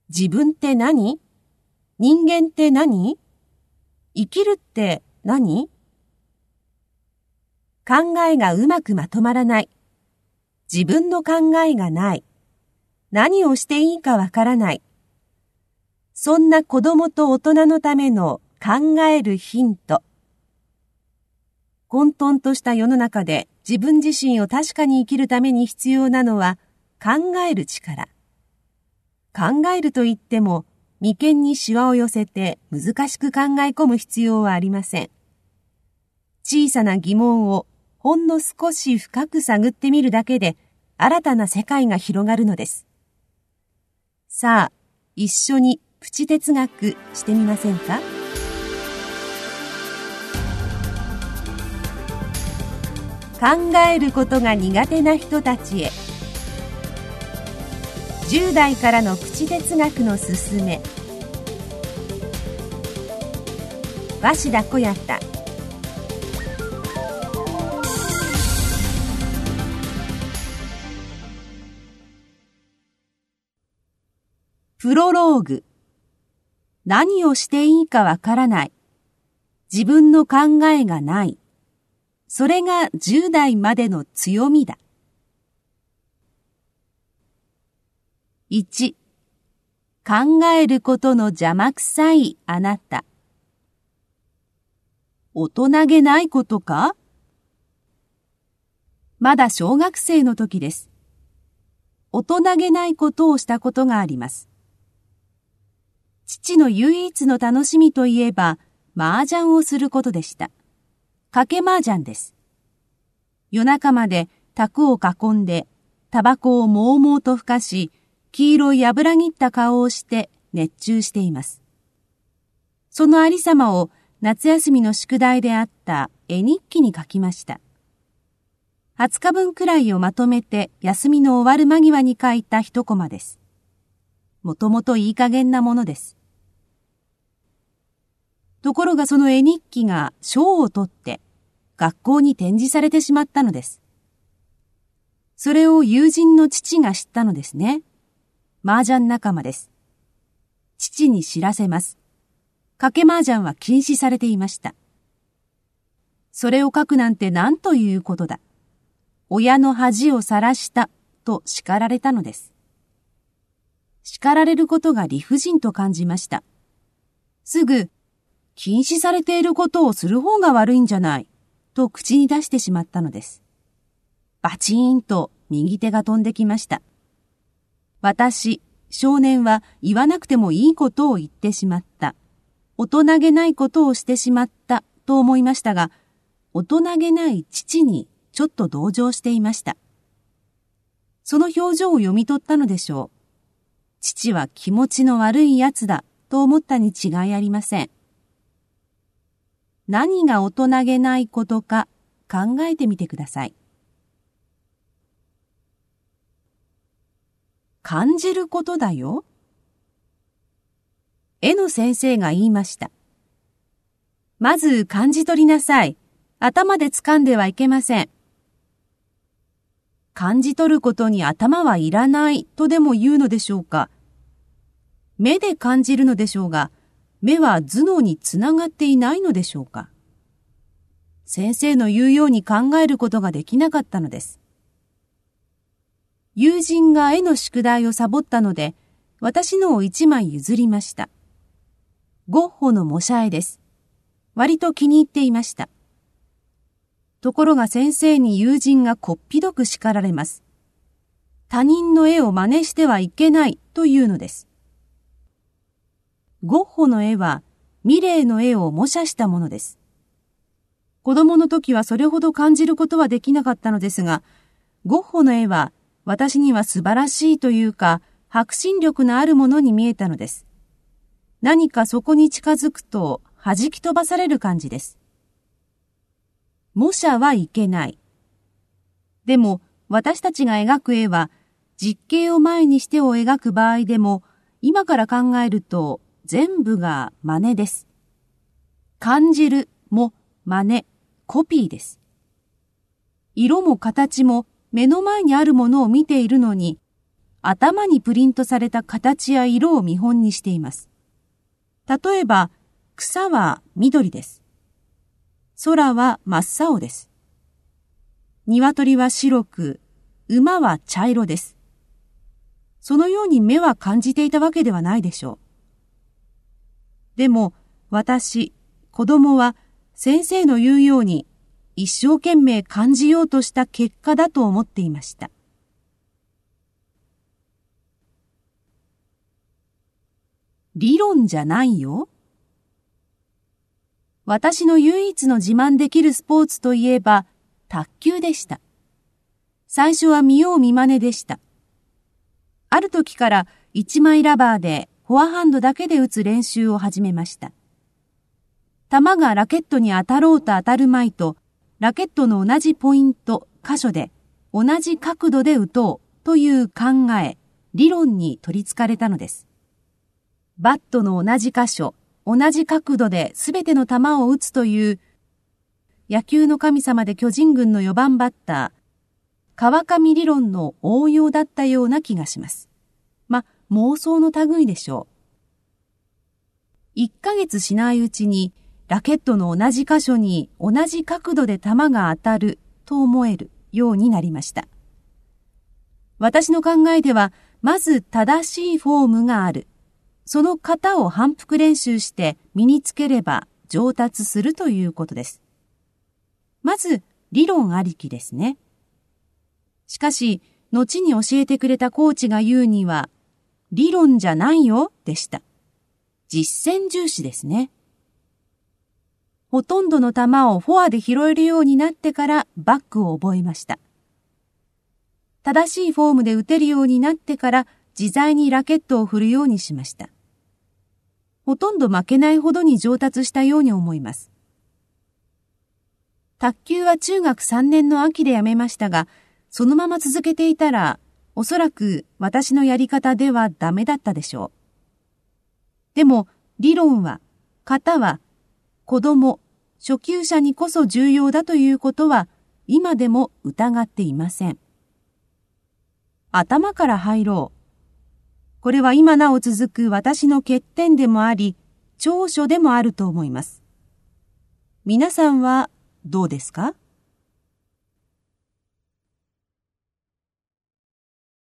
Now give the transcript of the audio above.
自分って何？人間って何？生きるって何？考えがうまくまとまらない。自分の考えがない。何をしていいかわからない。そんな子供と大人のための考えるヒント。混沌とした世の中で自分自身を確かに生きるために必要なのは考える力。考えると言っても眉間にシワを寄せて難しく考え込む必要はありません。小さな疑問をほんの少し深く探ってみるだけで新たな世界が広がるのです。さあ、一緒にプチ哲学してみませんか？考えることが苦手な人たちへ。10代からのプチ哲学のすすめ。鷲田小彌太。プロローグ。何をしていいかわからない。自分の考えがない。それが10代までの強みだ。1、考えることの邪魔くさいあなた。大人げないことか？まだ小学生の時です。大人げないことをしたことがあります。父の唯一の楽しみといえば、麻雀をすることでした。賭け麻雀です。夜中まで卓を囲んで、タバコをもうもうとふかし、黄色い油ぎった顔をして熱中しています。そのありさまを夏休みの宿題であった絵日記に書きました。20日分くらいをまとめて休みの終わる間際に書いた一コマです。もともといい加減なものです。ところがその絵日記が賞を取って学校に展示されてしまったのです。それを友人の父が知ったのですね。麻雀仲間です。父に知らせます。賭け麻雀は禁止されていました。それを書くなんて何ということだ。親の恥をさらしたと叱られたのです。叱られることが理不尽と感じました。すぐ、禁止されていることをする方が悪いんじゃない、と口に出してしまったのです。バチーンと右手が飛んできました。私、少年は言わなくてもいいことを言ってしまった。大人げないことをしてしまったと思いましたが、大人げない父にちょっと同情していました。その表情を読み取ったのでしょう。父は気持ちの悪いやつだと思ったに違いありません。何が大人げないことか考えてみてください。感じることだよ。絵の先生が言いました。まず感じ取りなさい。頭で掴んではいけません。感じ取ることに頭はいらないとでも言うのでしょうか。目で感じるのでしょうが、目は頭脳につながっていないのでしょうか。先生の言うように考えることができなかったのです。友人が絵の宿題をサボったので、私のを一枚譲りました。ゴッホの模写絵です。割と気に入っていました。ところが先生に友人がこっぴどく叱られます。他人の絵を真似してはいけないというのです。ゴッホの絵はミレーの絵を模写したものです。子供の時はそれほど感じることはできなかったのですが、ゴッホの絵は私には素晴らしいというか、迫真力のあるものに見えたのです。何かそこに近づくと弾き飛ばされる感じです。模写はいけない。でも私たちが描く絵は実景を前にしてを描く場合でも、今から考えると全部が真似です。感じるも真似、コピーです。色も形も目の前にあるものを見ているのに、 頭にプリントされた形や色を見本にしています。例えば、草は緑です。空は真っ青です。鶏は白く、馬は茶色です。そのように目は感じていたわけではないでしょう。でも、私、子供は先生の言うように一生懸命感じようとした結果だと思っていました。理論じゃないよ。私の唯一の自慢できるスポーツといえば卓球でした。最初は見よう見まねでした。ある時から一枚ラバーでフォアハンドだけで打つ練習を始めました。球がラケットに当たろうと当たるまいと、ラケットの同じポイント、箇所で同じ角度で打とうという考え、理論に取り憑かれたのです。バットの同じ箇所、同じ角度で全ての球を打つという野球の神様で巨人軍の4番バッター、川上理論の応用だったような気がします。妄想の類でしょう。1ヶ月しないうちにラケットの同じ箇所に同じ角度で球が当たると思えるようになりました。私の考えでは、まず正しいフォームがある。その型を反復練習して身につければ上達するということです。まず理論ありきですね。しかし、後に教えてくれたコーチが言うには、理論じゃないよでした。実践重視ですね。ほとんどの球をフォアで拾えるようになってからバックを覚えました。正しいフォームで打てるようになってから自在にラケットを振るようにしました。ほとんど負けないほどに上達したように思います。卓球は中学3年の秋でやめましたが、そのまま続けていたら、おそらく私のやり方ではダメだったでしょう。でも、理論は、型は、子供、初級者にこそ重要だということは、今でも疑っていません。頭から入ろう。これは今なお続く私の欠点でもあり、長所でもあると思います。皆さんはどうですか？